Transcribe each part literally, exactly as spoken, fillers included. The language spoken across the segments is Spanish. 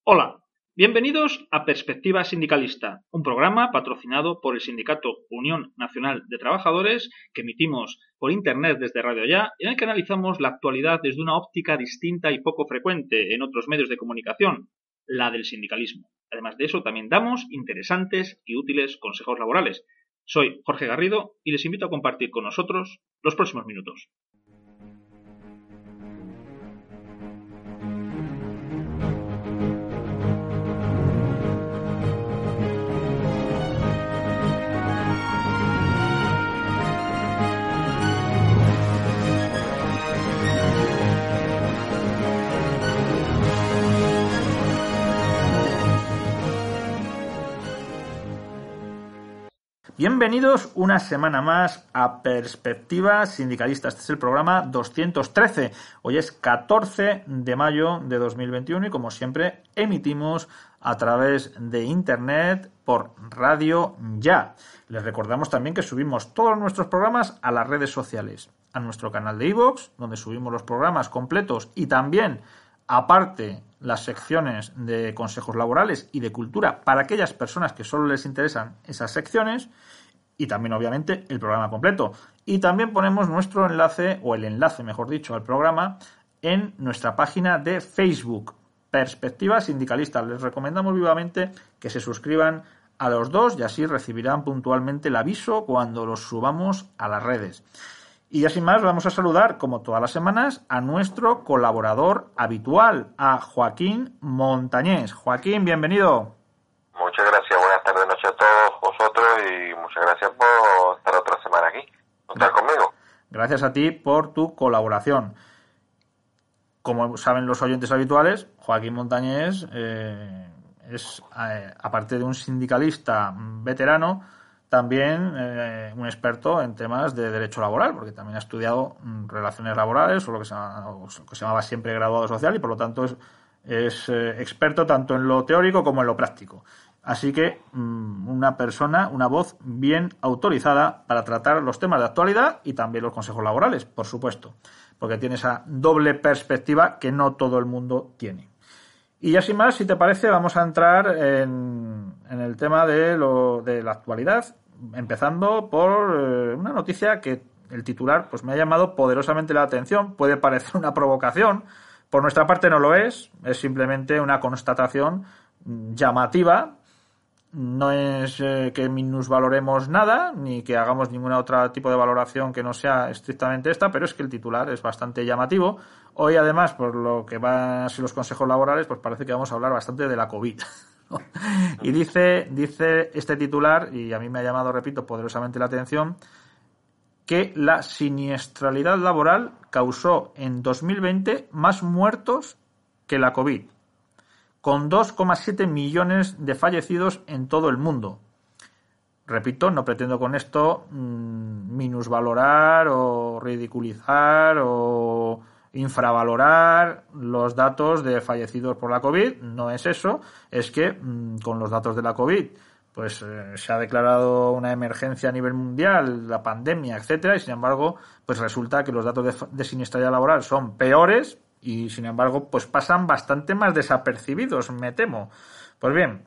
Hola, bienvenidos a Perspectiva Sindicalista, un programa patrocinado por el sindicato Unión Nacional de Trabajadores que emitimos por internet desde Radio Ya, en el que analizamos la actualidad desde una óptica distinta y poco frecuente en otros medios de comunicación, la del sindicalismo. Además de eso, también damos interesantes y útiles consejos laborales. Soy Jorge Garrido y les invito a compartir con nosotros los próximos minutos. Bienvenidos una semana más a Perspectiva Sindicalista. Este es el programa doscientos trece. Hoy es catorce de mayo de dos mil veintiuno y, como siempre, emitimos a través de internet por Radio Ya. Les recordamos también que subimos todos nuestros programas a las redes sociales, a nuestro canal de iVoox, donde subimos los programas completos y también, aparte, las secciones de consejos laborales y de cultura para aquellas personas que solo les interesan esas secciones, y también, obviamente, el programa completo. Y también ponemos nuestro enlace, o el enlace, mejor dicho, al programa en nuestra página de Facebook, Perspectiva Sindicalista. Les recomendamos vivamente que se suscriban a los dos y así recibirán puntualmente el aviso cuando los subamos a las redes. Y ya sin más, vamos a saludar, como todas las semanas, a nuestro colaborador habitual, a Joaquín Montañés. Joaquín, bienvenido. Muchas gracias, buenas tardes, noches a todos vosotros y muchas gracias por estar otra semana aquí, estar conmigo. Gracias a ti por tu colaboración. Como saben los oyentes habituales, Joaquín Montañés eh, es, eh, aparte de un sindicalista veterano, también eh, un experto en temas de derecho laboral, porque también ha estudiado mm, relaciones laborales o lo que se, llama, o lo que se llamaba siempre graduado social, y por lo tanto es, es eh, experto tanto en lo teórico como en lo práctico. Así que mmm, una persona, una voz bien autorizada para tratar los temas de actualidad y también los consejos laborales, por supuesto, porque tiene esa doble perspectiva que no todo el mundo tiene. Y ya sin más, si te parece, vamos a entrar en, en el tema de, lo, de la actualidad, empezando por eh, una noticia que el titular pues me ha llamado poderosamente la atención. Puede parecer una provocación, por nuestra parte no lo es, es simplemente una constatación llamativa. No es eh, que minusvaloremos nada, ni que hagamos ningún otro tipo de valoración que no sea estrictamente esta, pero es que el titular es bastante llamativo. Hoy, además, por lo que van a ser los consejos laborales, pues parece que vamos a hablar bastante de la COVID. Y dice, dice este titular, y a mí me ha llamado, repito, poderosamente la atención, que la siniestralidad laboral causó en dos mil veinte más muertos que la COVID, con dos coma siete millones de fallecidos en todo el mundo. Repito, no pretendo con esto mmm, minusvalorar o ridiculizar o infravalorar los datos de fallecidos por la COVID. No es eso, es que mmm, con los datos de la COVID pues eh, se ha declarado una emergencia a nivel mundial, la pandemia, etcétera, y sin embargo pues resulta que los datos de, de siniestralidad laboral son peores y sin embargo pues pasan bastante más desapercibidos, me temo. Pues bien,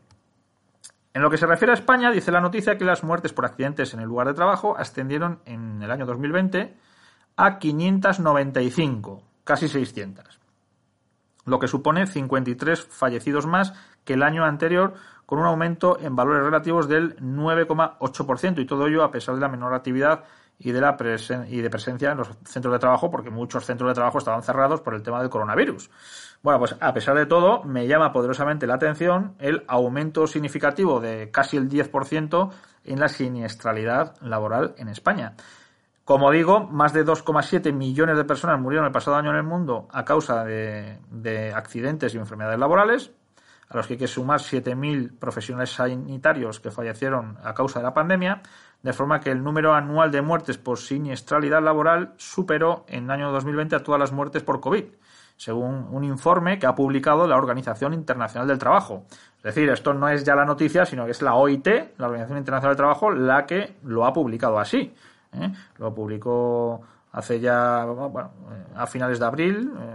en lo que se refiere a España, dice la noticia que las muertes por accidentes en el lugar de trabajo ascendieron en el año dos mil veinte a quinientas noventa y cinco, casi seiscientas, lo que supone cincuenta y tres fallecidos más que el año anterior, con un aumento en valores relativos del nueve coma ocho por ciento, y todo ello a pesar de la menor actividad y de la presen- y de presencia en los centros de trabajo, porque muchos centros de trabajo estaban cerrados por el tema del coronavirus. Bueno, pues a pesar de todo, me llama poderosamente la atención el aumento significativo de casi el diez por ciento en la siniestralidad laboral en España. Como digo, más de dos coma siete millones de personas murieron el pasado año en el mundo a causa de, de accidentes y enfermedades laborales, a los que hay que sumar siete mil profesionales sanitarios que fallecieron a causa de la pandemia, de forma que el número anual de muertes por siniestralidad laboral superó en el año dos mil veinte a todas las muertes por COVID, según un informe que ha publicado la Organización Internacional del Trabajo. Es decir, esto no es ya la noticia, sino que es la O I T, la Organización Internacional del Trabajo, la que lo ha publicado así. ¿eh? Lo publicó hace ya, bueno, a finales de abril, eh,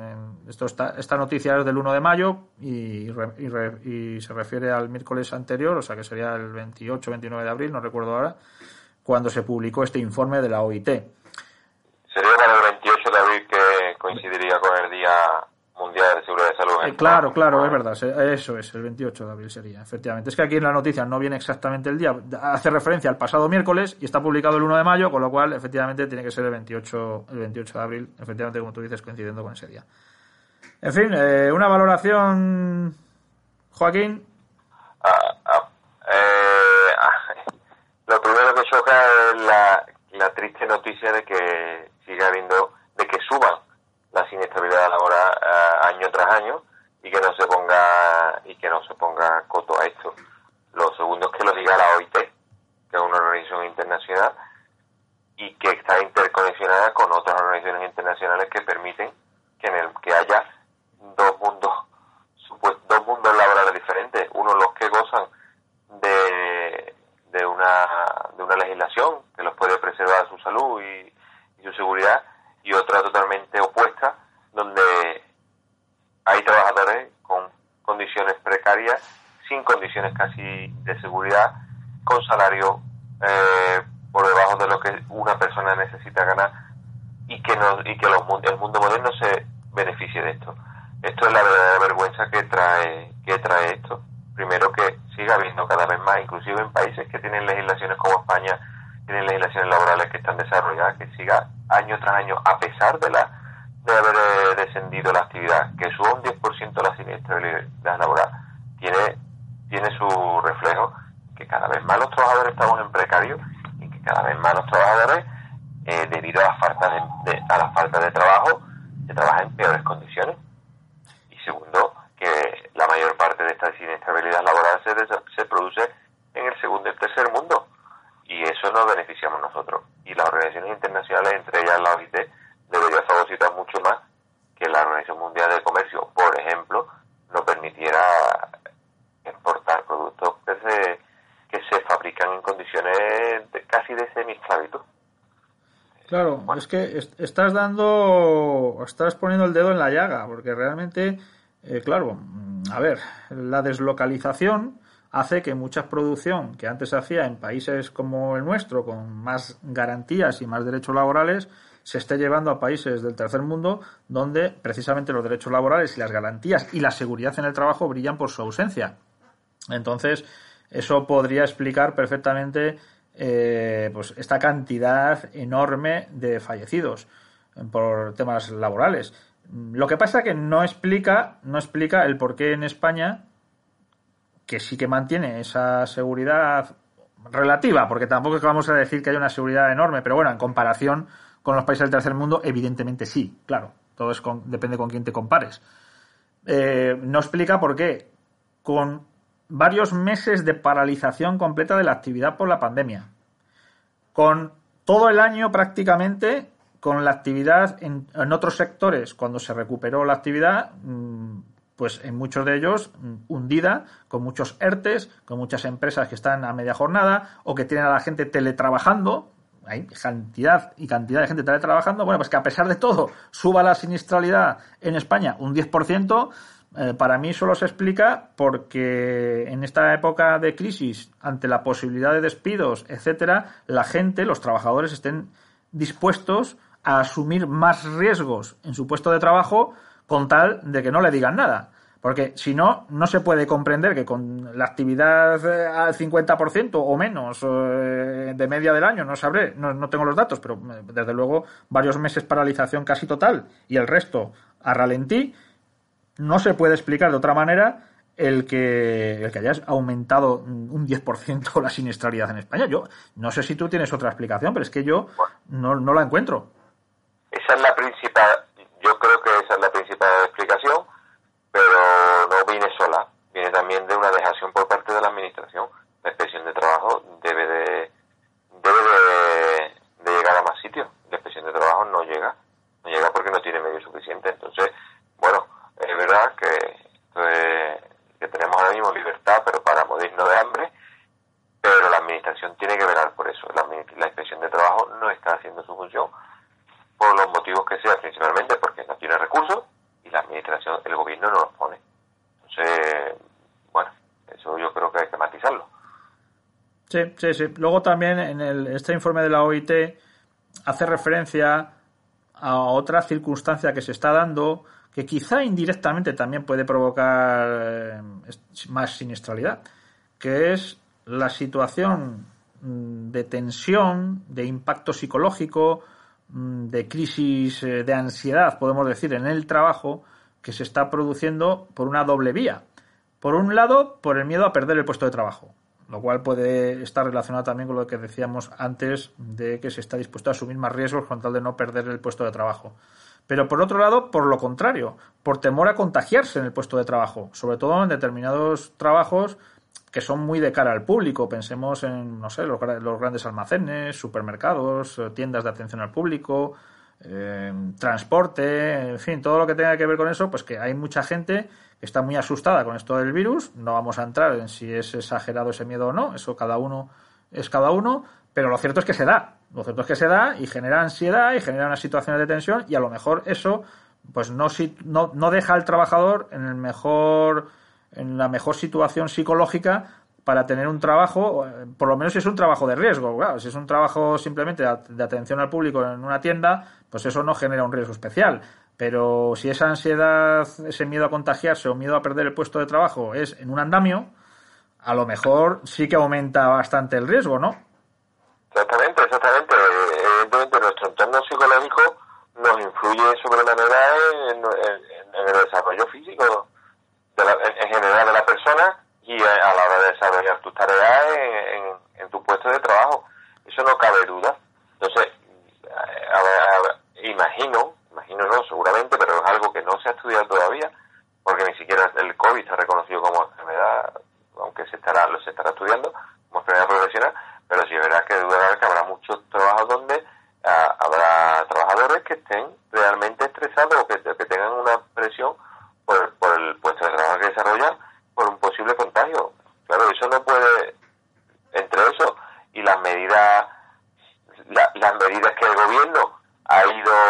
esto está, esta noticia es del uno de mayo y, y, y se refiere al miércoles anterior, o sea que sería el veintiocho veintinueve de abril, no recuerdo ahora, cuando se publicó este informe de la O I T. Sería para el veintiocho de abril, que coincidiría con el Día Mundial de Seguridad de Salud. Eh, claro, claro, es verdad, eso es, el veintiocho de abril sería, efectivamente. Es que aquí en la noticia no viene exactamente el día, hace referencia al pasado miércoles y está publicado el uno de mayo, con lo cual, efectivamente, tiene que ser el veintiocho, el veintiocho de abril, efectivamente, como tú dices, coincidiendo con ese día. En fin, eh, una valoración, Joaquín. Ah, ah, eh, ah, lo primero que choca es la, la triste noticia de que siga habiendo, de que suban la siniestralidad laboral uh, año tras año y que no se ponga y que no se ponga coto a esto. Lo segundo es que lo diga la O I T, que es una organización internacional y que está interconexionada con otras organizaciones internacionales que permiten que en el que haya dos mundos supuest, dos mundos laborales diferentes, uno los que gozan de de una de una legislación que los puede preservar su salud y, y su seguridad, y otra totalmente opuesta, donde hay trabajadores con condiciones precarias, sin condiciones casi de seguridad, con salario eh, por debajo de lo que una persona necesita ganar, y que no, y que los, el mundo moderno se beneficie de esto. Esto es la verdadera vergüenza que trae que trae esto. Primero, que siga habiendo cada vez más, inclusive en países que tienen legislaciones como España, tienen legislaciones laborales que están desarrolladas, que siga año tras año, a pesar de la de haber eh, descendido la actividad, que suba un diez por ciento la siniestralidad laboral, tiene tiene su reflejo, que cada vez más los trabajadores estamos en precario y que cada vez más los trabajadores, eh, debido a la falta de, de a la falta de trabajo, se trabaja en peores condiciones. Y segundo, que la mayor parte de esta siniestralidad laboral se, se produce en el segundo y el tercer mundo, y eso nos beneficiamos nosotros. Y las organizaciones internacionales, entre ellas la O I T, debería favorecer mucho más que la Organización Mundial de Comercio, por ejemplo, nos permitiera exportar productos que se, que se fabrican en condiciones de, casi de semi-esclavitud. Claro, bueno, es que est- estás dando, estás poniendo el dedo en la llaga, porque realmente, eh, claro, a ver, la deslocalización hace que mucha producción que antes se hacía en países como el nuestro, con más garantías y más derechos laborales, se esté llevando a países del tercer mundo, donde precisamente los derechos laborales y las garantías y la seguridad en el trabajo brillan por su ausencia. Entonces, eso podría explicar perfectamente eh, pues esta cantidad enorme de fallecidos por temas laborales. Lo que pasa es que no explica, no explica el por qué en España, que sí que mantiene esa seguridad relativa, porque tampoco es que vamos a decir que haya una seguridad enorme, pero bueno, en comparación con los países del tercer mundo, evidentemente sí, claro, todo es con, depende con quién te compares. Eh, no explica por qué, con varios meses de paralización completa de la actividad por la pandemia, con todo el año prácticamente, con la actividad en, en otros sectores, cuando se recuperó la actividad, pues en muchos de ellos hundida, con muchos ERTES, con muchas empresas que están a media jornada o que tienen a la gente teletrabajando. Hay cantidad y cantidad de gente teletrabajando. Bueno, pues que a pesar de todo suba la siniestralidad en España un diez por ciento, eh, para mí solo se explica porque en esta época de crisis, ante la posibilidad de despidos, etcétera, la gente, los trabajadores estén dispuestos a asumir más riesgos en su puesto de trabajo con tal de que no le digan nada. Porque si no, no se puede comprender que con la actividad eh, al cincuenta por ciento o menos eh, de media del año, no sabré, no, no tengo los datos, pero eh, desde luego varios meses paralización casi total y el resto a ralentí, no se puede explicar de otra manera el que el que hayas aumentado un diez por ciento la siniestralidad en España. Yo no sé si tú tienes otra explicación, pero es que yo no, no la encuentro. Esa es la principal, yo creo que esa es la principal explicación, pero no viene sola, viene también de una dejación por parte de la administración. La inspección de trabajo debe de debe de, de llegar a más sitios. La inspección de trabajo no llega, no llega porque no tiene medios suficientes. Entonces, bueno, es verdad que, que, que tenemos ahora mismo libertad, pero para morirnos de hambre, pero la administración tiene que velar por eso. La, la inspección de trabajo no está haciendo su función por los motivos que sea, principalmente porque no tiene recursos, y la administración, el gobierno no los pone. Entonces, bueno, eso yo creo que hay que matizarlo. Sí, sí, sí. Luego también en el, este informe de la O I T hace referencia a otra circunstancia que se está dando que quizá indirectamente también puede provocar eh, más siniestralidad, que es la situación de tensión, de impacto psicológico, de crisis de ansiedad, podemos decir, en el trabajo que se está produciendo por una doble vía. Por un lado, por el miedo a perder el puesto de trabajo, lo cual puede estar relacionado también con lo que decíamos antes de que se está dispuesto a asumir más riesgos con tal de no perder el puesto de trabajo. Pero por otro lado, por lo contrario, por temor a contagiarse en el puesto de trabajo, sobre todo en determinados trabajos que son muy de cara al público. Pensemos en, no sé, los, los grandes almacenes, supermercados, tiendas de atención al público, eh, transporte, en fin, todo lo que tenga que ver con eso, pues que hay mucha gente que está muy asustada con esto del virus. No vamos a entrar en si es exagerado ese miedo o no, eso cada uno es cada uno, pero lo cierto es que se da. Lo cierto es que se da y genera ansiedad y genera unas situaciones de tensión, y a lo mejor eso pues no, no, no deja al trabajador en el mejor en la mejor situación psicológica para tener un trabajo, por lo menos si es un trabajo de riesgo. Claro, si es un trabajo simplemente de atención al público en una tienda, pues eso no genera un riesgo especial. Pero si esa ansiedad, ese miedo a contagiarse o miedo a perder el puesto de trabajo es en un andamio, a lo mejor sí que aumenta bastante el riesgo, ¿no? Exactamente, exactamente. Evidentemente nuestro entorno psicológico nos influye sobremanera en, en, en el desarrollo físico de la, en general de la persona y a, a la hora de desarrollar tus tareas en, en, en tu puesto de trabajo. Eso no cabe duda. Entonces, a, a, a, imagino, imagino no, seguramente, pero es algo que no se ha estudiado todavía, porque ni siquiera el COVID está reconocido como enfermedad, aunque se estará, lo se estará estudiando como enfermedad profesional, pero sí es verdad que duda que habrá muchos trabajos donde a, habrá trabajadores que estén realmente estresados o que, que tengan una presión por, por el puesto de trabajo que desarrollan por un posible contagio. Claro, eso no puede, entre eso y las medidas la, las medidas que el gobierno ha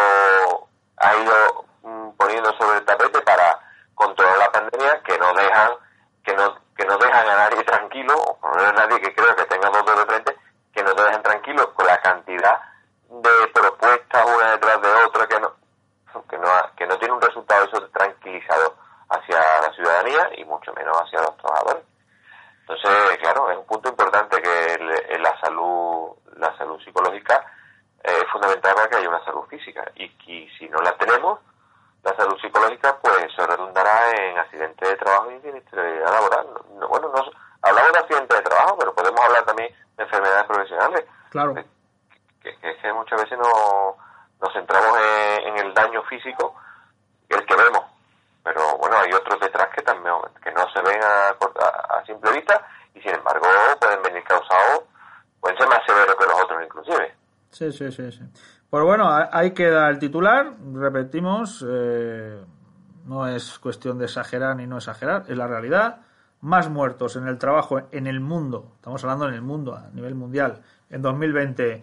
ido ha ido mm, poniendo sobre el tapete para controlar la pandemia, que no dejan que no que no dejan a nadie tranquilo, o por lo menos nadie que creo que tenga dos dedos de frente, que no te dejan tranquilo con la cantidad de propuestas una detrás de otra que no que no que no tiene un resultado eso tranquilizador hacia la ciudadanía y mucho menos hacia los trabajadores. Entonces, claro, es un punto importante que el, la salud la salud psicológica eh, es fundamental para que haya una salud física, y, y si no la tenemos, la salud psicológica, pues eso redundará en accidentes de trabajo y siniestralidad laboral. No, bueno, no, hablamos de accidentes de trabajo, pero podemos hablar también de enfermedades profesionales. Claro. Que, que, que, que muchas veces no, nos centramos en, en el daño físico, el que vemos, pero bueno, hay otros detrás que también que no se ven a, a, a simple vista y sin embargo pueden venir causados, pueden ser más severos que los otros inclusive. Sí, sí, sí, sí. Pues bueno, ahí queda el titular, repetimos, eh, no es cuestión de exagerar ni no exagerar, es la realidad. Más muertos en el trabajo en el mundo, estamos hablando en el mundo, a nivel mundial, en dos mil veinte,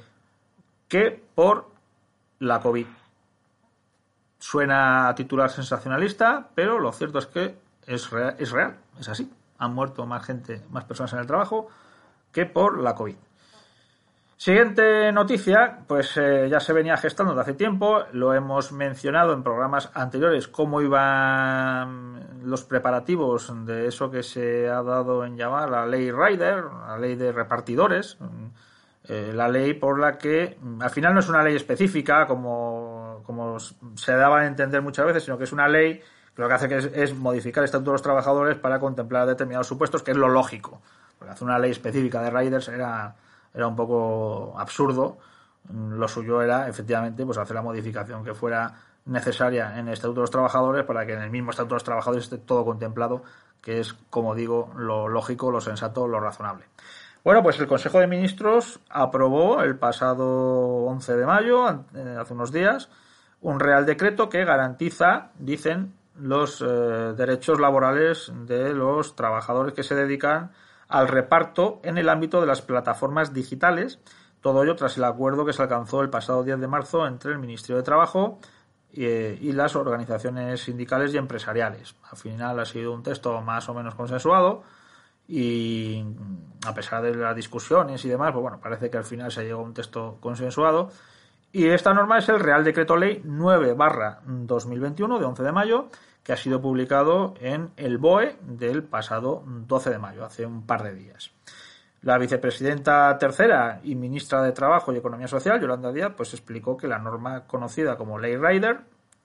que por la COVID. Suena a titular sensacionalista, pero lo cierto es que es real, es real, es así. Han muerto más gente, más personas en el trabajo que por la COVID. Siguiente noticia, pues eh, ya se venía gestando de hace tiempo, lo hemos mencionado en programas anteriores, cómo iban los preparativos de eso que se ha dado en llamar la ley Rider, la ley de repartidores, eh, la ley por la que al final no es una ley específica como, como se daba a entender muchas veces, sino que es una ley que lo que hace que es, es modificar el estatuto de los trabajadores para contemplar determinados supuestos, que es lo lógico, porque hacer una ley específica de Riders era... era un poco absurdo. Lo suyo era, efectivamente, pues hacer la modificación que fuera necesaria en el Estatuto de los Trabajadores para que en el mismo Estatuto de los Trabajadores esté todo contemplado, que es, como digo, lo lógico, lo sensato, lo razonable. Bueno, pues el Consejo de Ministros aprobó el pasado once de mayo, hace unos días, un Real Decreto que garantiza, dicen, los eh, derechos laborales de los trabajadores que se dedican al reparto en el ámbito de las plataformas digitales, todo ello tras el acuerdo que se alcanzó el pasado diez de marzo entre el Ministerio de Trabajo eh, y las organizaciones sindicales y empresariales. Al final ha sido un texto más o menos consensuado y a pesar de las discusiones y demás, pues bueno, parece que al final se llegó a un texto consensuado. Y esta norma es el Real Decreto Ley nueve barra dos mil veintiuno de once de mayo, que ha sido publicado en el B O E del pasado doce de mayo, hace un par de días. La vicepresidenta tercera y ministra de Trabajo y Economía Social, Yolanda Díaz, pues explicó que la norma conocida como Ley Rider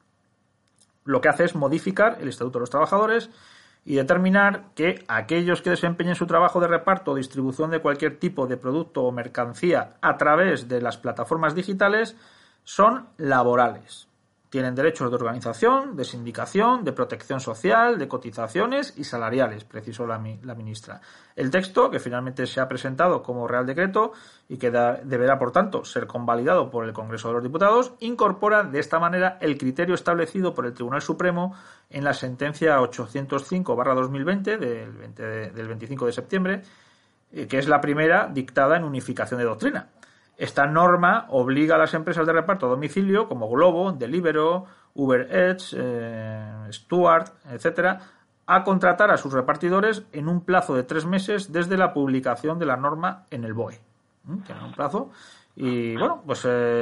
lo que hace es modificar el Estatuto de los Trabajadores y determinar que aquellos que desempeñen su trabajo de reparto o distribución de cualquier tipo de producto o mercancía a través de las plataformas digitales son laborales. Tienen derechos de organización, de sindicación, de protección social, de cotizaciones y salariales, precisó la, la ministra. El texto, que finalmente se ha presentado como Real Decreto y que da, deberá, por tanto, ser convalidado por el Congreso de los Diputados, incorpora de esta manera el criterio establecido por el Tribunal Supremo en la sentencia ochocientos cinco barra dos mil veinte del, veinte de, del veinticinco de septiembre, eh, que es la primera dictada en unificación de doctrina. Esta norma obliga a las empresas de reparto a domicilio como Globo, Deliveroo, Uber Eats, eh, Stuart, etcétera, a contratar a sus repartidores en un plazo de tres meses desde la publicación de la norma en el B O E. ¿Mm? Tiene un plazo. Y bueno, pues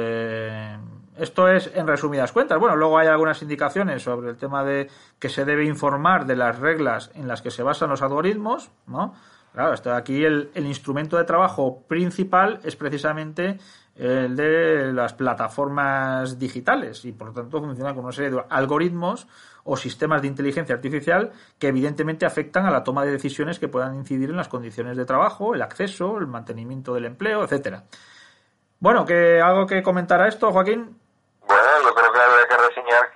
eh, esto es en resumidas cuentas. Bueno, luego hay algunas indicaciones sobre el tema de que se debe informar de las reglas en las que se basan los algoritmos, ¿no? Claro, esto de aquí el, el instrumento de trabajo principal es precisamente el de las plataformas digitales y por lo tanto funciona con una serie de algoritmos o sistemas de inteligencia artificial que evidentemente afectan a la toma de decisiones que puedan incidir en las condiciones de trabajo, el acceso, el mantenimiento del empleo, etcétera. Bueno, ¿que algo que comentar a esto, Joaquín? Bueno, yo creo que habría que reseñar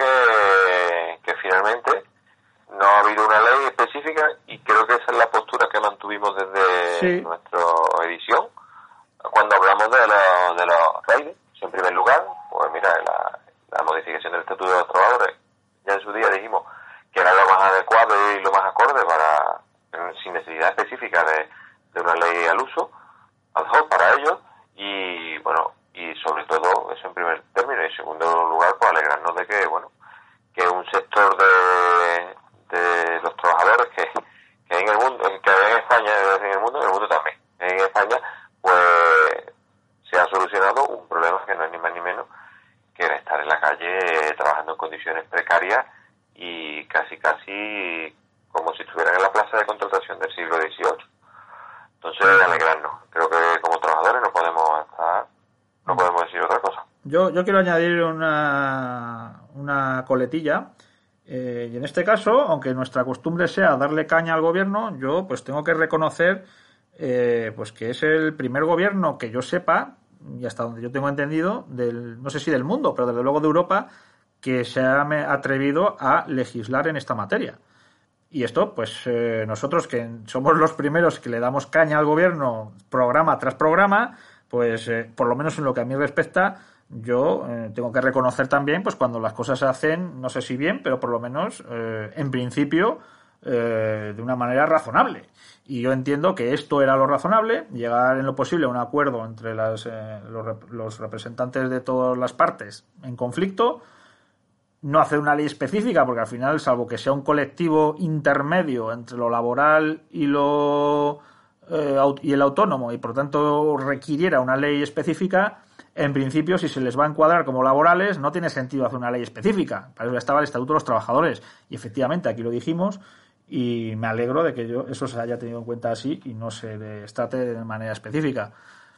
que, que finalmente no ha habido una ley específica y creo que esa es la postura que mantuvimos desde sí. nuestra edición cuando hablamos de los de los riders. En primer lugar, pues mira, la, la modificación del Estatuto de los Trabajadores, ya en su día dijimos que era lo más adecuado y lo más acorde para sin necesidad específica de, de una ley al uso, ad hoc para ellos, y bueno, y sobre todo eso en primer término, y en segundo lugar, pues alegrarnos de que, bueno, que un sector de de los trabajadores que, que hay en el mundo, que hay en España, en el mundo, en el mundo también, en España, pues se ha solucionado un problema que no es ni más ni menos que el estar en la calle eh, trabajando en condiciones precarias y casi casi como si estuvieran en la plaza de contratación del siglo dieciocho. Entonces, alegrarnos. Creo que como trabajadores no podemos estar, no podemos decir otra cosa. Yo, yo quiero añadir una, una coletilla. Eh, y en este caso, aunque nuestra costumbre sea darle caña al gobierno, yo pues tengo que reconocer eh, pues que es el primer gobierno que yo sepa, y hasta donde yo tengo entendido, del, no sé si del mundo, pero desde luego de Europa, que se ha atrevido a legislar en esta materia. Y esto, pues eh, nosotros que somos los primeros que le damos caña al gobierno programa tras programa, pues eh, por lo menos en lo que a mí respecta, yo eh, tengo que reconocer también, pues cuando las cosas se hacen, no sé si bien, pero por lo menos, eh, en principio, eh, de una manera razonable. Y yo entiendo que esto era lo razonable, llegar en lo posible a un acuerdo entre las, eh, los, los representantes de todas las partes en conflicto, no hacer una ley específica, porque al final, salvo que sea un colectivo intermedio entre lo laboral y lo eh, y el autónomo, y por tanto requiriera una ley específica, en principio, si se les va a encuadrar como laborales, no tiene sentido hacer una ley específica. Para eso estaba el Estatuto de los Trabajadores. Y efectivamente, aquí lo dijimos, y me alegro de que yo, eso se haya tenido en cuenta así y no se les trate de manera específica.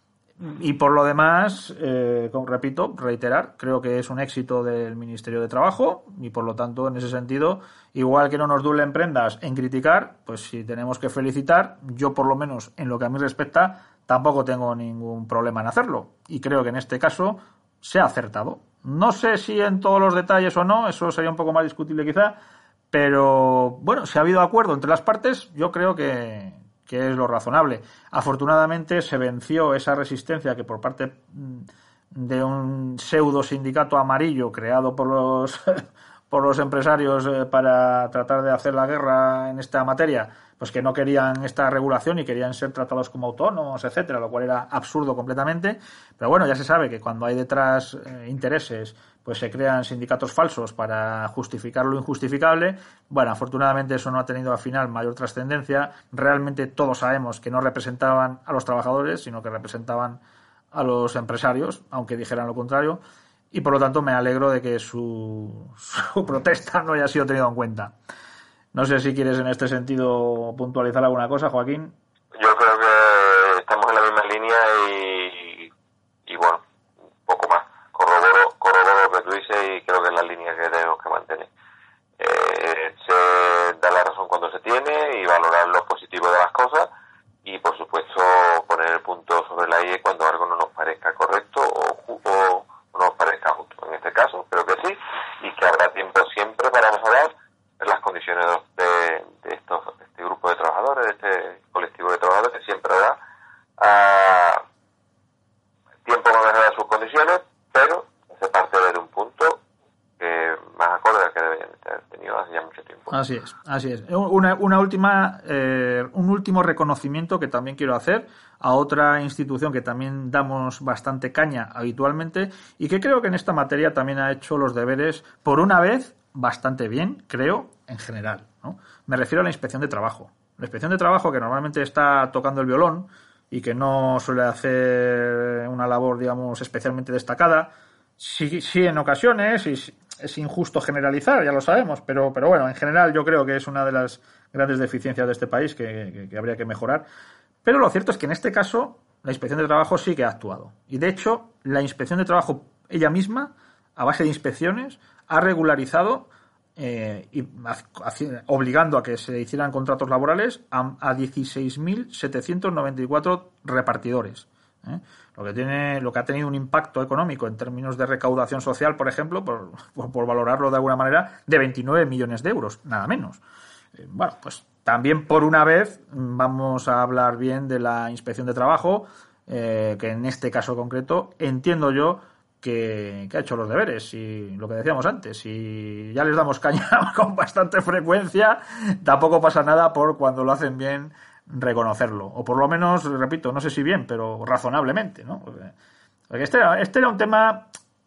Y por lo demás, eh, como repito, reiterar, creo que es un éxito del Ministerio de Trabajo y por lo tanto, en ese sentido, igual que no nos duelen prendas en criticar, pues si tenemos que felicitar, yo por lo menos en lo que a mí respecta, tampoco tengo ningún problema en hacerlo. Y creo que en este caso se ha acertado. No sé si en todos los detalles o no, eso sería un poco más discutible quizá, pero bueno, si ha habido acuerdo entre las partes, yo creo que... que es lo razonable. Afortunadamente se venció esa resistencia que por parte de un pseudo sindicato amarillo creado por los por los empresarios eh, para tratar de hacer la guerra en esta materia, pues que no querían esta regulación y querían ser tratados como autónomos, etcétera, lo cual era absurdo completamente. Pero bueno, ya se sabe que cuando hay detrás eh, intereses, pues se crean sindicatos falsos para justificar lo injustificable. Bueno, afortunadamente eso no ha tenido al final mayor trascendencia. Realmente todos sabemos que no representaban a los trabajadores, sino que representaban a los empresarios, aunque dijeran lo contrario. Y por lo tanto me alegro de que su, su protesta no haya sido tenida en cuenta. No sé si quieres en este sentido puntualizar alguna cosa, Joaquín. Yo creo que estamos en la misma línea y, y bueno, un poco más. Corroboro, corroboro lo que tú dices y creo que es la línea que tenemos que mantener. Eh, se da la razón cuando se tiene y valorar lo positivo de las cosas y por supuesto poner el punto sobre la I cuando algo no nos parezca correcto o, o no nos parezca justo. En este caso creo que sí y que habrá tiempo siempre para mejorar las condiciones de, de, estos, de este grupo de trabajadores, de este colectivo de trabajadores, que siempre habrá uh, tiempo para mejorar sus condiciones, pero se parte desde un punto que más acorde al que deberían haber tenido hace ya mucho tiempo. Así es, así es. Una, una última, eh, un último reconocimiento que también quiero hacer a otra institución que también damos bastante caña habitualmente y que creo que en esta materia también ha hecho los deberes, por una vez, bastante bien, creo, en general, ¿no? Me refiero a la Inspección de Trabajo. La Inspección de Trabajo, que normalmente está tocando el violón y que no suele hacer una labor, digamos, especialmente destacada, sí, sí en ocasiones, y es injusto generalizar, ya lo sabemos, pero, pero bueno, en general yo creo que es una de las grandes deficiencias de este país que, que, que habría que mejorar. Pero lo cierto es que en este caso la Inspección de Trabajo sí que ha actuado. Y de hecho, la Inspección de Trabajo ella misma, a base de inspecciones, ha regularizado eh, y obligando a que se hicieran contratos laborales a, a dieciséis mil setecientos noventa y cuatro repartidores. ¿eh? Lo que tiene, lo que ha tenido un impacto económico en términos de recaudación social, por ejemplo, por, por, por valorarlo de alguna manera, de veintinueve millones de euros, nada menos. Eh, bueno, pues también por una vez vamos a hablar bien de la Inspección de Trabajo, eh, que en este caso concreto entiendo yo Que, que ha hecho los deberes y lo que decíamos antes, y ya les damos caña con bastante frecuencia, tampoco pasa nada por cuando lo hacen bien reconocerlo, o por lo menos, repito, no sé si bien, pero razonablemente, ¿no? Porque, porque este, este era un tema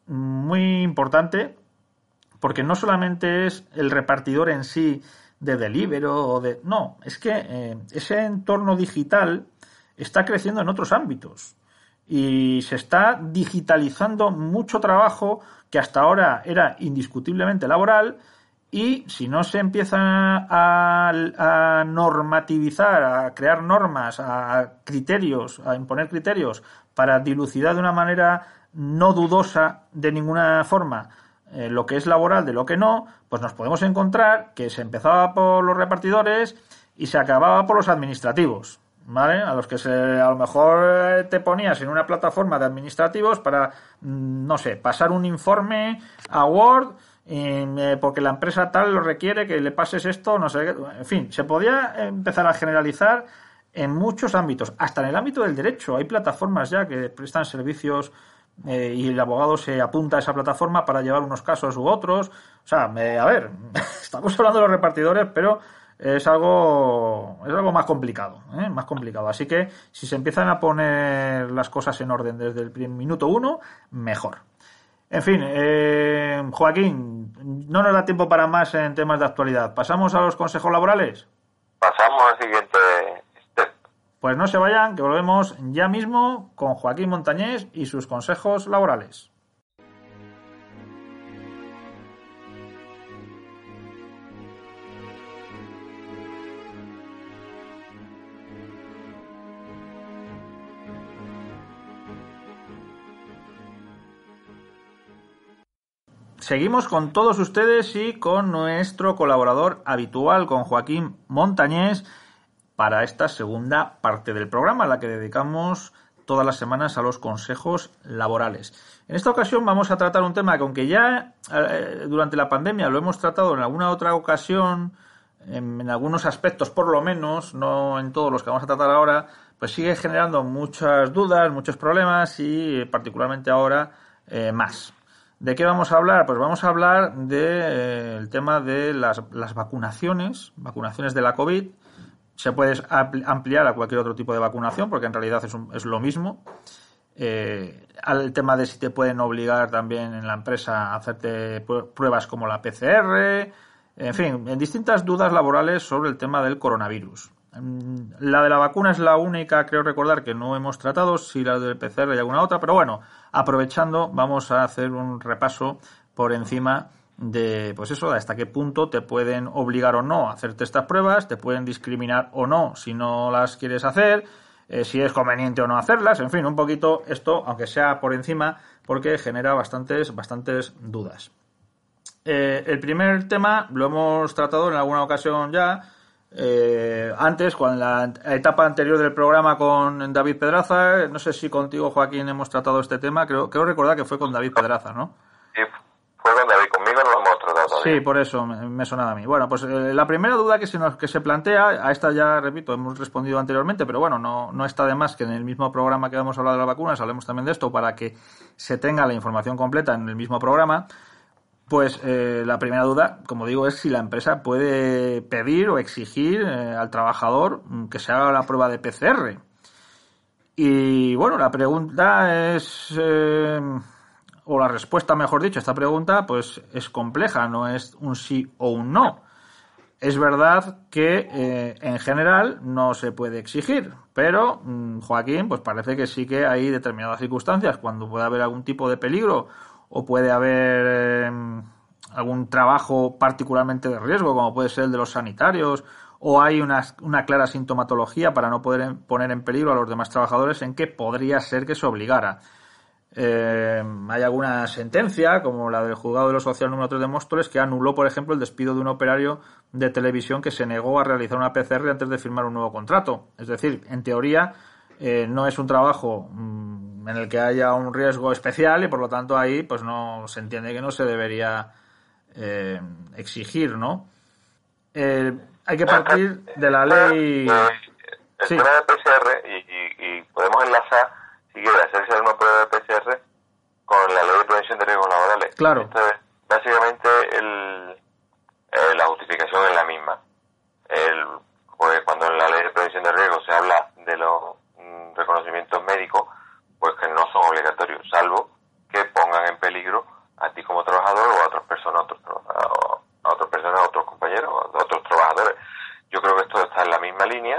muy importante porque no solamente es el repartidor en sí de Deliveroo o de... No, es que eh, ese entorno digital está creciendo en otros ámbitos. Y se está digitalizando mucho trabajo que hasta ahora era indiscutiblemente laboral y si no se empiezan a, a normativizar, a crear normas, a criterios, a imponer criterios para dilucidar de una manera no dudosa de ninguna forma eh, lo que es laboral de lo que no, pues nos podemos encontrar que se empezaba por los repartidores y se acababa por los administrativos. ¿Vale? A los que se, a lo mejor te ponías en una plataforma de administrativos para, no sé, pasar un informe a Word eh, porque la empresa tal lo requiere que le pases esto, no sé, en fin, se podía empezar a generalizar en muchos ámbitos, hasta en el ámbito del derecho. Hay plataformas ya que prestan servicios eh, y el abogado se apunta a esa plataforma para llevar unos casos u otros. O sea, eh, a ver, estamos hablando de los repartidores, pero es algo es algo más complicado, ¿eh? más complicado. Así que si se empiezan a poner las cosas en orden desde el minuto uno, mejor. En fin, eh, Joaquín, no nos da tiempo para más en temas de actualidad. ¿Pasamos a los consejos laborales? Pasamos al siguiente step. Pues no se vayan, que volvemos ya mismo con Joaquín Montañés y sus consejos laborales. Seguimos con todos ustedes y con nuestro colaborador habitual, con Joaquín Montañés, para esta segunda parte del programa, a la que dedicamos todas las semanas a los consejos laborales. En esta ocasión vamos a tratar un tema que, aunque ya eh, durante la pandemia lo hemos tratado en alguna otra ocasión, en, en algunos aspectos por lo menos, no en todos los que vamos a tratar ahora, pues sigue generando muchas dudas, muchos problemas y particularmente ahora eh, más. ¿De qué vamos a hablar? Pues vamos a hablar del de, eh, tema de las, las vacunaciones, vacunaciones de la COVID. Se puede ampliar a cualquier otro tipo de vacunación, porque en realidad es, un, es lo mismo. Eh, al tema de si te pueden obligar también en la empresa a hacerte pruebas como la P C R, en fin, en distintas dudas laborales sobre el tema del coronavirus. La de la vacuna es la única, creo recordar, que no hemos tratado, si la del P C R y alguna otra, pero bueno, aprovechando, vamos a hacer un repaso por encima de, pues eso, de hasta qué punto te pueden obligar o no a hacerte estas pruebas, te pueden discriminar o no si no las quieres hacer, eh, si es conveniente o no hacerlas, en fin, un poquito esto, aunque sea por encima, porque genera bastantes, bastantes dudas. Eh, el primer tema lo hemos tratado en alguna ocasión ya, eh, antes, con la etapa anterior del programa con David Pedraza, no sé si contigo, Joaquín, hemos tratado este tema, creo, creo recordar que fue con David Pedraza, ¿no? Sí, fue con David, conmigo no lo hemos tratado todavía. Sí, por eso me, me sonaba a mí. Bueno, pues eh, la primera duda que se nos que se plantea, a esta ya, repito, hemos respondido anteriormente, pero bueno, no, no está de más que en el mismo programa que hemos hablado de las vacunas hablemos también de esto para que se tenga la información completa en el mismo programa. Pues eh, la primera duda, como digo, es si la empresa puede pedir o exigir eh, al trabajador que se haga la prueba de P C R. Y bueno, la pregunta es, eh, o la respuesta, mejor dicho, a esta pregunta, pues es compleja, no es un sí o un no. Es verdad que eh, en general no se puede exigir, pero mmm, Joaquín, pues parece que sí que hay determinadas circunstancias cuando puede haber algún tipo de peligro o puede haber eh, algún trabajo particularmente de riesgo, como puede ser el de los sanitarios, o hay una, una clara sintomatología para no poder en, poner en peligro a los demás trabajadores en que podría ser que se obligara. Eh, hay alguna sentencia, como la del juzgado de lo social número tres de Móstoles, que anuló, por ejemplo, el despido de un operario de televisión que se negó a realizar una P C R antes de firmar un nuevo contrato. Es decir, en teoría, eh, no es un trabajo mmm, en el que haya un riesgo especial y por lo tanto ahí pues no se entiende que no se debería eh, exigir, ¿no? Eh, hay que partir de la ley. El sí. tema de P C R y, y, y podemos enlazar, si quiere hacerse una prueba de P C R con la ley de prevención de riesgos laborales. Claro. Entonces, básicamente el, eh, la justificación es la misma. El, pues cuando en la ley de prevención de riesgos se habla de los mm, reconocimientos médicos, pues que no son obligatorios, salvo que pongan en peligro a ti como trabajador o a otras personas, a otros, a otras personas, a otros compañeros, a otros trabajadores. Yo creo que esto está en la misma línea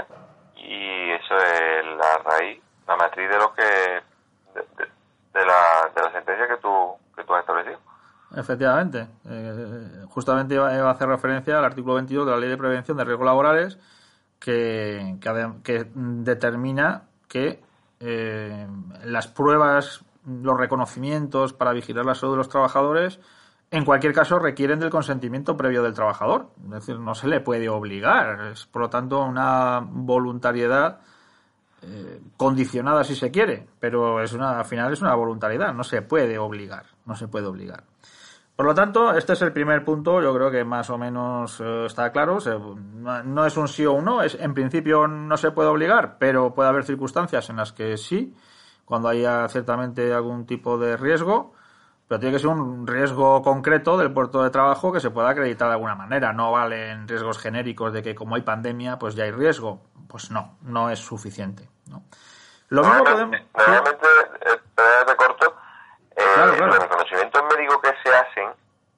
y eso es la raíz, la matriz de lo que de, de, de la de la sentencia que tú que tú has establecido. Efectivamente, eh, justamente iba, iba a hacer referencia al artículo veintidós de la Ley de Prevención de Riesgos Laborales que, que, que determina que eh, las pruebas, los reconocimientos para vigilar la salud de los trabajadores, en cualquier caso requieren del consentimiento previo del trabajador. Es decir, no se le puede obligar. Es, por lo tanto, una voluntariedad eh, condicionada si se quiere, pero es una, al final es una voluntariedad. No se puede obligar. No se puede obligar. Por lo tanto, este es el primer punto, yo creo que más o menos eh, está claro. Se, no, no es un sí o un no, es, en principio no se puede obligar, pero puede haber circunstancias en las que sí, cuando haya ciertamente algún tipo de riesgo, pero tiene que ser un riesgo concreto del puerto de trabajo que se pueda acreditar de alguna manera. No valen riesgos genéricos de que como hay pandemia, pues ya hay riesgo. Pues no, no es suficiente, ¿no? Lo mismo podemos... Normalmente, eh, de corto, eh, claro, claro. los reconocimientos médicos que se hacen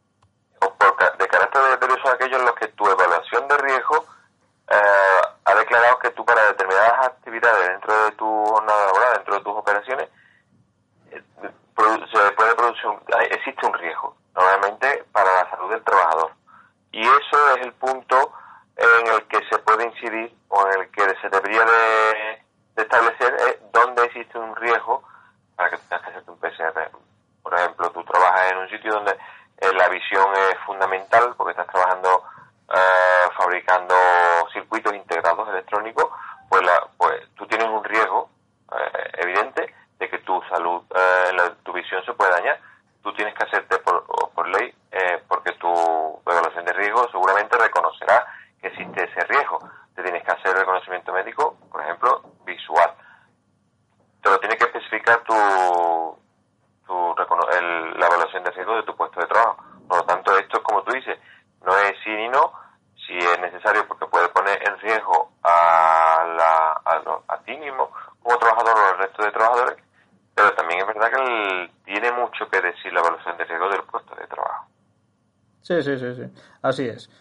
o por, de carácter obligatorio son aquellos en los que tu evaluación de riesgo eh, ha declarado que tú para determinadas actividades dentro de tu jornada laboral, dentro de tus operaciones, eh, se puede producir un, existe un riesgo, normalmente para la salud del trabajador. Y eso es el punto en el que se puede incidir o en el que se debería de, de establecer eh, dónde existe un riesgo para que tengas que hacerte un P C R. Por ejemplo, tú trabajas en un sitio donde eh, la visión es fundamental porque estás trabajando eh, fabricando circuitos integrados electrónicos, pues, la, pues tú tienes un riesgo eh, evidente de que tu salud, eh, la, tu visión se puede dañar. Tú tienes que hacerte por, por ley, eh, porque tu evaluación de riesgo seguramente reconocerá que existe ese riesgo. Te tienes que hacer reconocimiento médico, por ejemplo, visual. Te lo tiene que especificar tu, tu el, la evaluación evaluación de riesgo de tu puesto de trabajo. Por lo tanto, esto es como tú dices, no es sí ni no, si es necesario porque puede poner en riesgo a, la, a, lo, a ti mismo como trabajador o al resto de trabajadores, pero también es verdad que el, tiene mucho que decir la evaluación de riesgo del puesto de trabajo. Sí, sí, sí, sí, así es.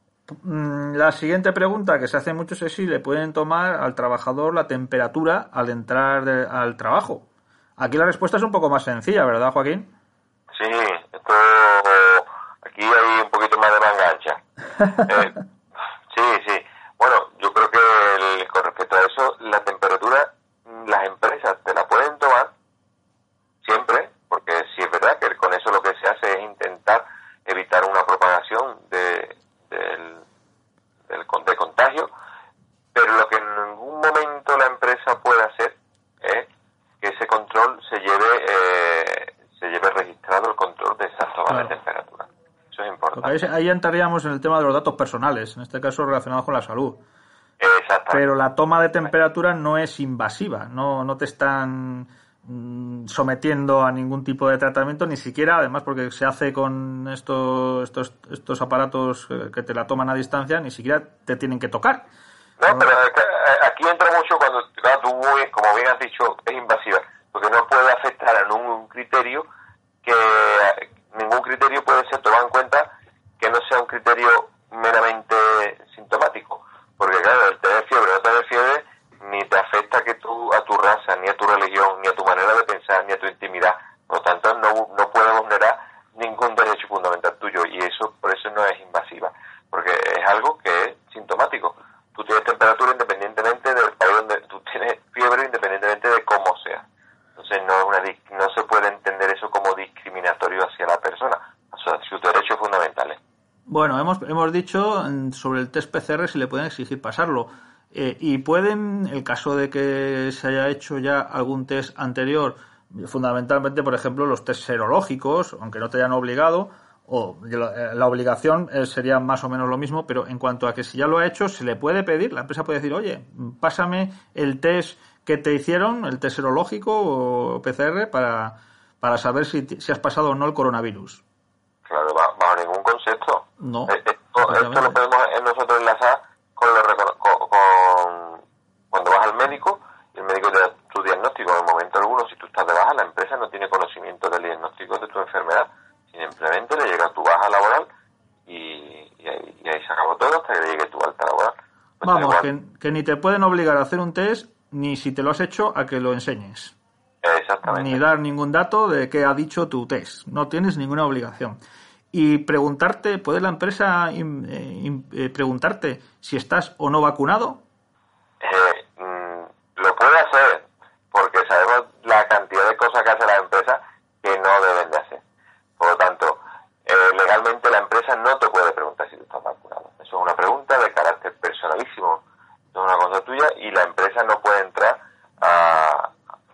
La siguiente pregunta que se hace muchos es si le pueden tomar al trabajador la temperatura al entrar de, al trabajo. Aquí la respuesta es un poco más sencilla, ¿verdad, Joaquín? Sí, esto aquí hay un poquito más de manga ancha. Eh, sí, sí. Bueno, yo creo que el, con respecto a eso, la temperatura, las empresas te la pueden tomar siempre, porque sí es verdad que con eso lo que se hace es intentar evitar una propagación de, del, del de contagio, pero lo que en ningún momento la empresa puede hacer es que ese control se lleve eh, se lleve registrado el control de esas tomas claro. de temperatura. Eso es importante. Ahí, ahí entraríamos en el tema de los datos personales, en este caso relacionados con la salud. Exactamente. Pero la toma de temperatura no es invasiva, no, no te están mmm, sometiendo a ningún tipo de tratamiento, ni siquiera, además porque se hace con estos, estos, estos aparatos que te la toman a distancia, ni siquiera te tienen que tocar. No, pero aquí entra mucho cuando, claro, tú, como bien has dicho, es invasiva, porque no puede afectar a ningún criterio, que ningún criterio puede ser tomado en cuenta que no sea un criterio meramente sintomático, porque claro, el tener fiebre o no tener fiebre ni te afecta que tú, a tu raza, ni a tu religión, ni a tu manera de pensar, ni a tu intimidad, por lo tanto no, no puede vulnerar ningún derecho fundamental tuyo, y eso por eso no es invasiva, porque es algo que es sintomático. Tú tienes temperatura independientemente del país donde tú tienes fiebre, independientemente de cómo sea. Entonces no es una no se puede entender eso como discriminatorio hacia la persona. O sea, sus derechos fundamentales. Bueno, hemos hemos dicho sobre el test P C R si le pueden exigir pasarlo. Eh, y pueden, el caso de que se haya hecho ya algún test anterior, fundamentalmente, por ejemplo, los test serológicos, aunque no te hayan obligado, o la, la obligación eh, sería más o menos lo mismo, pero en cuanto a que si ya lo ha hecho, se le puede pedir, la empresa puede decir, oye, pásame el test que te hicieron, el test serológico o P C R, para, para saber si, si has pasado o no el coronavirus. Claro, bajo ningún concepto. No. Esto, esto lo podemos nosotros enlazar con, lo, con, con cuando vas al médico y el médico te da tu diagnóstico. En el momento alguno, si tú estás de baja, la empresa no tiene conocimiento del diagnóstico de tu enfermedad. Simplemente le llega tu baja laboral y, y, ahí, y ahí se acabó todo hasta que le llegue tu alta laboral. Pues Vamos, que, que ni te pueden obligar a hacer un test, ni si te lo has hecho, a que lo enseñes. Exactamente. Ni dar ningún dato de qué ha dicho tu test. No tienes ninguna obligación. Y preguntarte, ¿puede la empresa eh, eh, preguntarte si estás o no vacunado? Eh, mm, lo puede hacer, porque sabemos la cantidad de cosas que hace la empresa que no deben de hacer. Por lo tanto, eh, legalmente la empresa no te puede preguntar si tú estás vacunado. Eso es una pregunta de carácter personalísimo. Eso es una cosa tuya y la empresa no puede entrar a,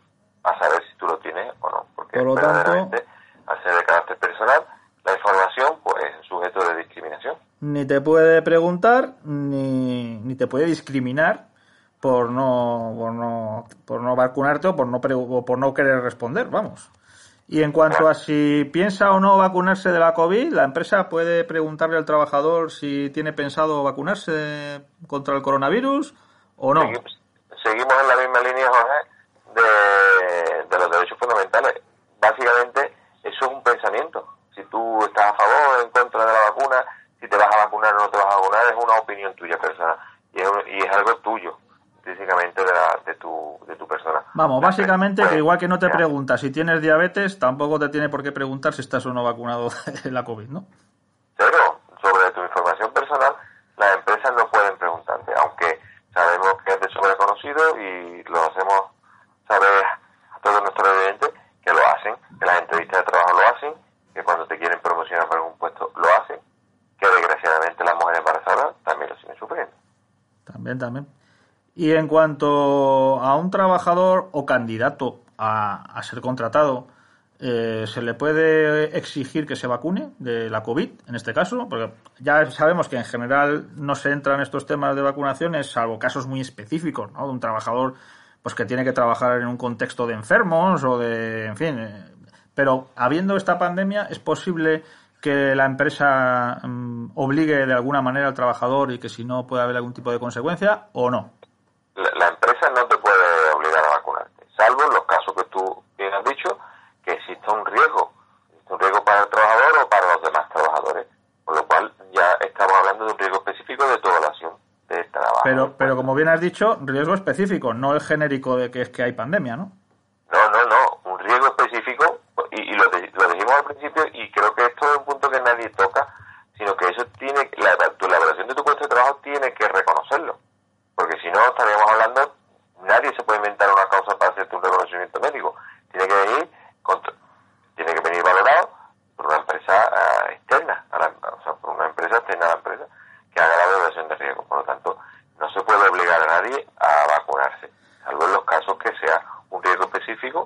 a saber si tú lo tienes o no. Porque Por lo verdaderamente, tanto, al ser de carácter personal, la información pues es sujeto de discriminación. Ni te puede preguntar, ni, ni te puede discriminar por no, por no, por no vacunarte o por no, pre, o por no querer responder, vamos. Y en cuanto a si piensa o no vacunarse de la COVID, la empresa puede preguntarle al trabajador si tiene pensado vacunarse contra el coronavirus o no. Seguimos, seguimos en la misma línea, Jorge, de, de los derechos fundamentales. Básicamente, eso es un pensamiento. Si tú estás a favor o en contra de la vacuna, si te vas a vacunar o no te vas a vacunar, es una opinión tuya personal. Y es, y es algo tuyo, físicamente, de, la, de, tu, de tu persona. Vamos, básicamente, pues, que igual que no te ya. pregunta si tienes diabetes, tampoco te tiene por qué preguntar si estás o no vacunado de la COVID, ¿no? Pero sobre tu información personal, las empresas no pueden preguntarte, aunque sabemos que es de sobra conocido y lo hacemos saber a todos nuestros oyentes que lo hacen, que las entrevistas de trabajo lo hacen, que cuando te quieren promocionar para algún puesto lo hacen, que desgraciadamente las mujeres embarazadas también lo siguen sufriendo. También, también. Y en cuanto a un trabajador o candidato a, a ser contratado, eh, ¿se le puede exigir que se vacune de la COVID, en este caso? Porque ya sabemos que en general no se entra en estos temas de vacunaciones, salvo casos muy específicos, ¿no? De un trabajador pues que tiene que trabajar en un contexto de enfermos o de, en fin... Eh, Pero habiendo esta pandemia, ¿es posible que la empresa um, obligue de alguna manera al trabajador y que si no puede haber algún tipo de consecuencia o no? La, la empresa no te puede obligar a vacunarte, salvo en los casos que tú bien has dicho, que exista un riesgo, un riesgo para el trabajador o para los demás trabajadores, con lo cual ya estamos hablando de un riesgo específico de toda la acción de trabajo. Pero, pero como bien has dicho, riesgo específico, no el genérico de que es que hay pandemia, ¿no? No, no, no, un riesgo específico, y, y lo, de, lo dijimos al principio, y creo que esto es un punto que nadie toca, sino que eso tiene, la, la evaluación de tu puesto de trabajo tiene que reconocerlo, porque si no estaríamos hablando, nadie se puede inventar una causa para hacerte un reconocimiento médico, tiene que venir, contra, tiene que venir valorado por una empresa uh, externa, a la, o sea, por una empresa externa a la empresa, que haga la evaluación de riesgo. Por lo tanto, no se puede obligar a nadie a vacunarse, salvo en los casos que sea un riesgo específico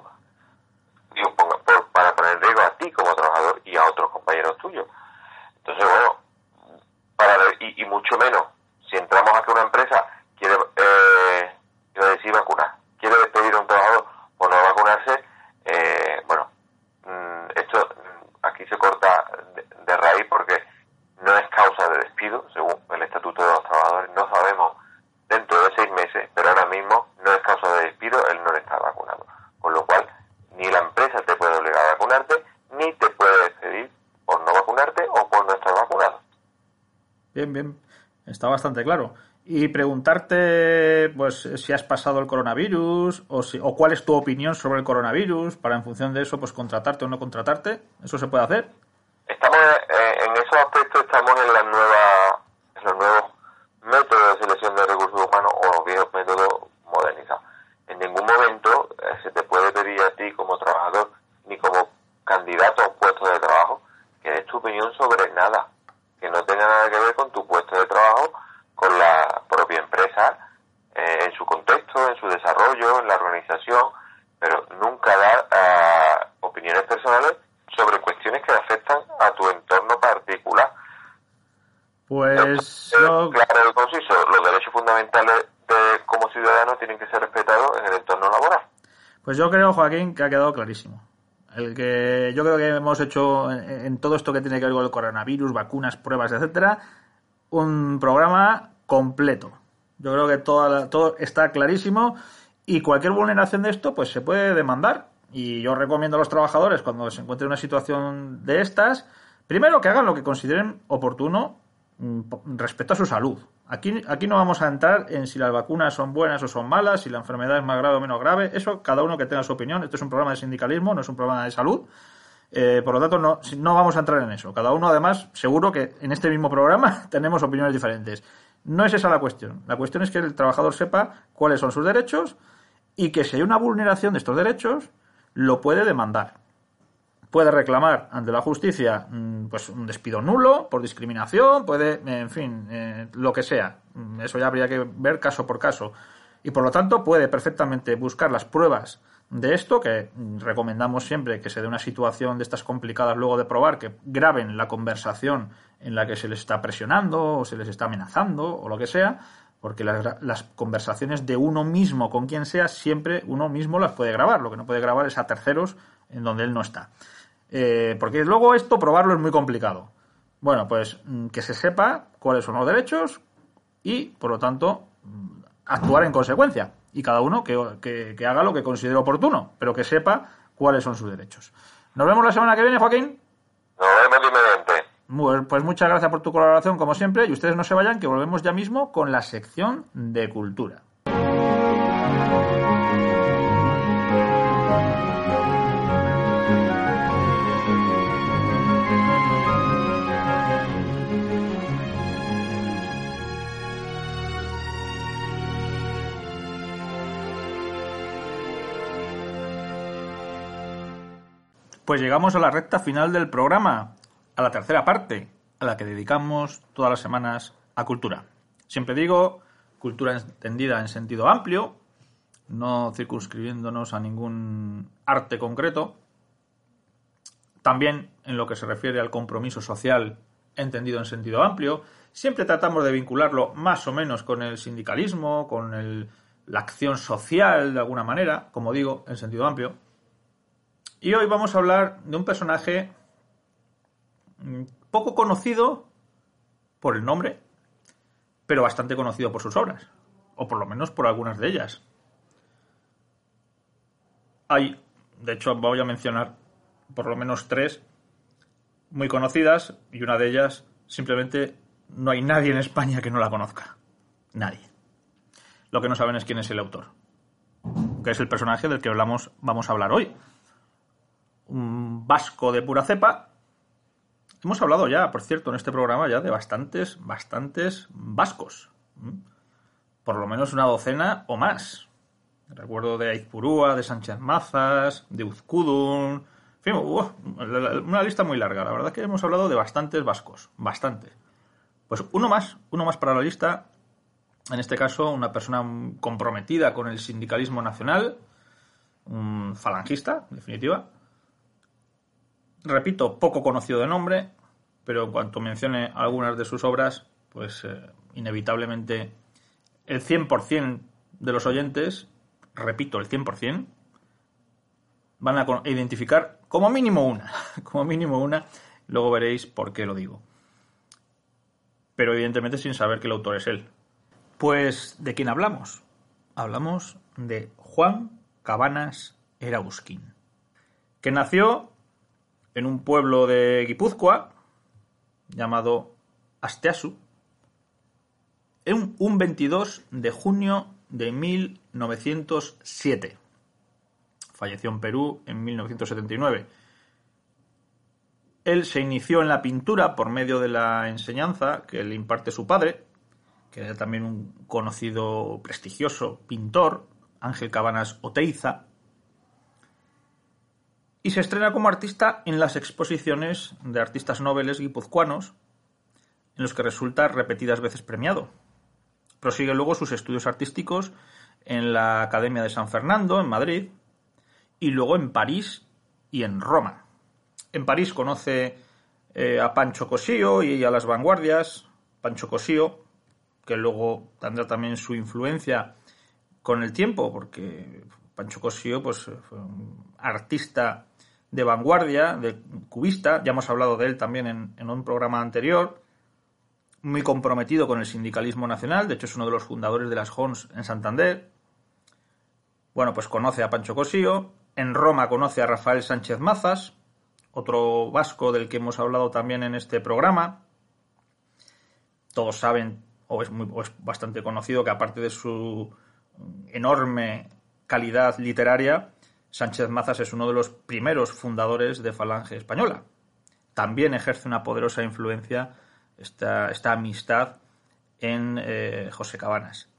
y ponga, por, para poner en riesgo a ti como trabajador y a otros compañeros tuyos. Entonces, bueno, para y, y mucho menos si entramos a que una empresa quiere, eh, quiero decir, vacunar, quiere despedir a un trabajador por no vacunarse, eh, bueno, mmm, esto aquí se corta de, de raíz porque no es causa de despido, según el Estatuto de los Trabajadores. No sabemos dentro de seis meses, pero ahora mismo no es causa de despido el no estar vacunado. Con lo cual, ni la empresa te puede obligar a vacunarte, ni te puede despedir por no vacunarte o por no estar vacunado. Bien, bien. Está bastante claro. Y preguntarte, pues, si has pasado el coronavirus o, si, o cuál es tu opinión sobre el coronavirus para, en función de eso, pues, contratarte o no contratarte. ¿Eso se puede hacer? Estamos eh, en esos aspectos, estamos en la nueva, en los nuevos métodos de selección de recursos humanos o los viejos métodos modernizados. En ningún momento eh, se te puede pedir a ti como trabajador ni como candidato a un puesto de trabajo que des tu opinión sobre nada, que no tenga nada que ver con tu puesto de trabajo, con la propia empresa, eh, en su contexto, en su desarrollo, en la organización, pero nunca dar uh, opiniones personales sobre cuestiones que afectan a tu entorno particular. Pues eh, yo... Claro y conciso, los derechos fundamentales de como ciudadanos tienen que ser respetados en el entorno laboral. Pues yo creo, Joaquín, que ha quedado clarísimo. El que yo creo que hemos hecho en, en todo esto que tiene que ver con el coronavirus, vacunas, pruebas, etcétera, un programa completo. Yo creo que toda la, todo está clarísimo y cualquier vulneración de esto pues se puede demandar. Y yo recomiendo a los trabajadores, cuando se encuentren en una situación de estas, primero que hagan lo que consideren oportuno respecto a su salud. Aquí, aquí no vamos a entrar en si las vacunas son buenas o son malas, si la enfermedad es más grave o menos grave. Eso, cada uno que tenga su opinión. Esto es un programa de sindicalismo, no es un programa de salud. Eh, por lo tanto, no, no vamos a entrar en eso. Cada uno, además, seguro que en este mismo programa tenemos opiniones diferentes. No es esa la cuestión. La cuestión es que el trabajador sepa cuáles son sus derechos y que si hay una vulneración de estos derechos, lo puede demandar. Puede reclamar ante la justicia pues un despido nulo por discriminación, puede, en fin, eh, lo que sea. Eso ya habría que ver caso por caso. Y por lo tanto puede perfectamente buscar las pruebas de esto, que recomendamos siempre que se dé una situación de estas complicadas luego de probar, que graben la conversación en la que se les está presionando o se les está amenazando o lo que sea, porque las, las conversaciones de uno mismo con quien sea, siempre uno mismo las puede grabar. Lo que no puede grabar es a terceros en donde él no está. Eh, porque luego esto probarlo es muy complicado. Bueno, pues que se sepa cuáles son los derechos y, por lo tanto, actuar en consecuencia. Y cada uno que, que, que haga lo que considere oportuno, pero que sepa cuáles son sus derechos. Nos vemos la semana que viene, Joaquín. Nos vemos inmediatamente. Bueno, pues muchas gracias por tu colaboración, como siempre, y ustedes no se vayan, que volvemos ya mismo con la sección de cultura. Pues llegamos a la recta final del programa, a la tercera parte, a la que dedicamos todas las semanas a cultura. Siempre digo, cultura entendida en sentido amplio, no circunscribiéndonos a ningún arte concreto. También en lo que se refiere al compromiso social entendido en sentido amplio. Siempre tratamos de vincularlo más o menos con el sindicalismo, con el, la acción social de alguna manera, como digo, en sentido amplio. Y hoy vamos a hablar de un personaje poco conocido por el nombre, pero bastante conocido por sus obras, o por lo menos por algunas de ellas. Hay, de hecho, voy a mencionar por lo menos tres muy conocidas, y una de ellas simplemente no hay nadie en España que no la conozca. Nadie. Lo que no saben es quién es el autor, que es el personaje del que hablamos, vamos a hablar hoy. Un vasco de pura cepa. Hemos hablado ya, por cierto, en este programa ya de bastantes, bastantes vascos. Por lo menos una docena o más. Recuerdo de Aizpurúa, de Sánchez Mazas, de Uzkudun. En fin, uh, una lista muy larga. La verdad es que hemos hablado de bastantes vascos. Bastantes. Pues uno más, uno más para la lista. En este caso, una persona comprometida con el sindicalismo nacional. Un falangista, en definitiva. Repito, poco conocido de nombre, pero en cuanto mencione algunas de sus obras, pues eh, inevitablemente el cien por ciento de los oyentes, repito, el cien por ciento, van a identificar como mínimo una, como mínimo una, luego veréis por qué lo digo. Pero evidentemente sin saber que el autor es él. Pues, ¿de quién hablamos? Hablamos de Juan Cabanas Erauzkin, que nació en un pueblo de Guipúzcoa llamado Asteasu, en un veintidós de junio de mil novecientos siete. Falleció en Perú en mil novecientos setenta y nueve. Él se inició en la pintura por medio de la enseñanza que le imparte su padre, que era también un conocido, prestigioso pintor, Ángel Cabanas Oteiza, y se estrena como artista en las exposiciones de artistas noveles guipuzcoanos, en los que resulta repetidas veces premiado. Prosigue luego sus estudios artísticos en la Academia de San Fernando, en Madrid, y luego en París y en Roma. En París conoce eh, a Pancho Cosío y a las vanguardias. Pancho Cosío, que luego tendrá también su influencia con el tiempo, porque Pancho Cosío pues, fue un artista de vanguardia, de cubista, ya hemos hablado de él también en, en un programa anterior, muy comprometido con el sindicalismo nacional, de hecho es uno de los fundadores de las J O Ns en Santander. Bueno, pues conoce a Pancho Cosío, en Roma conoce a Rafael Sánchez Mazas, otro vasco del que hemos hablado también en este programa. Todos saben, o es, muy, o es bastante conocido, que aparte de su enorme calidad literaria, Sánchez Mazas es uno de los primeros fundadores de Falange Española. También ejerce una poderosa influencia esta, esta amistad en eh, José Cabanas.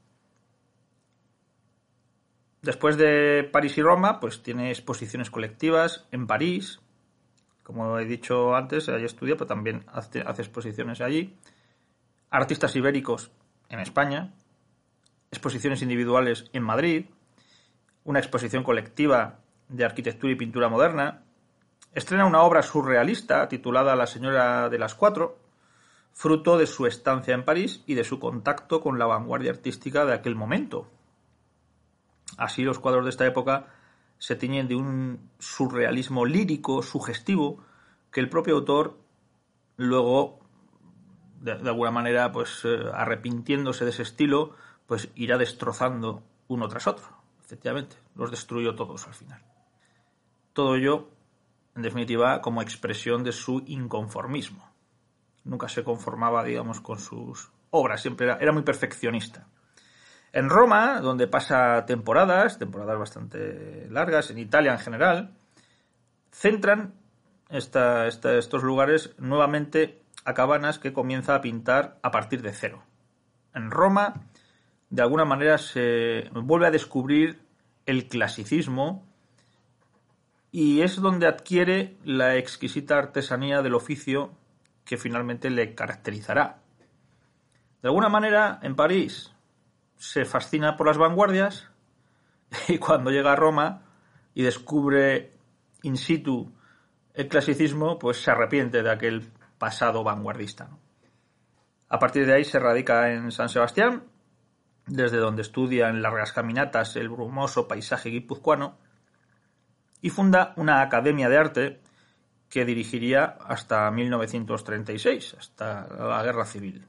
Después de París y Roma, pues tiene exposiciones colectivas en París. Como he dicho antes, allí estudia, pero también hace, hace exposiciones allí. Artistas ibéricos en España. Exposiciones individuales en Madrid. Una exposición colectiva de arquitectura y pintura moderna. Estrena una obra surrealista titulada La señora de las cuatro, fruto de su estancia en París y de su contacto con la vanguardia artística de aquel momento. Así, los cuadros de esta época se tiñen de un surrealismo lírico, sugestivo, que el propio autor luego, de, de alguna manera, pues eh, arrepintiéndose de ese estilo, pues irá destrozando uno tras otro. Efectivamente, los destruyó todos al final. Todo ello, en definitiva, como expresión de su inconformismo. Nunca se conformaba, digamos, con sus obras, siempre era, era muy perfeccionista. En Roma, donde pasa temporadas, temporadas bastante largas, en Italia en general, centran esta, esta, estos lugares nuevamente a Cabanas, que comienza a pintar a partir de cero. En Roma, de alguna manera, se vuelve a descubrir el clasicismo y es donde adquiere la exquisita artesanía del oficio que finalmente le caracterizará. De alguna manera, en París se fascina por las vanguardias y cuando llega a Roma y descubre in situ el clasicismo, pues se arrepiente de aquel pasado vanguardista, ¿no? A partir de ahí se radica en San Sebastián, desde donde estudia en largas caminatas el brumoso paisaje guipuzcoano, y funda una academia de arte que dirigiría hasta mil novecientos treinta y seis, hasta la Guerra Civil.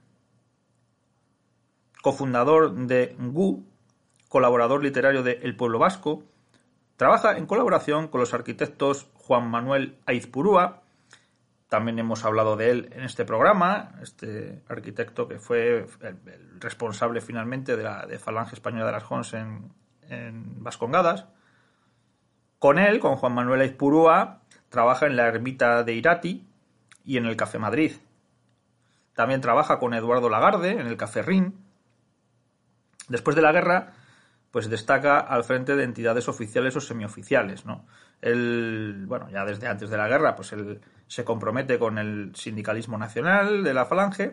Cofundador de G U, colaborador literario de El Pueblo Vasco, trabaja en colaboración con los arquitectos Juan Manuel Aizpurúa. También hemos hablado de él en este programa, este arquitecto que fue el, el responsable finalmente de la de Falange Española de las Jons en, en Vascongadas. Con él, con Juan Manuel Aizpurúa, trabaja en la ermita de Irati y en el Café Madrid. También trabaja con Eduardo Lagarde en el Café Rin. Después de la guerra, pues destaca al frente de entidades oficiales o semioficiales, ¿no? Él, bueno, ya desde antes de la guerra, pues él se compromete con el sindicalismo nacional de la Falange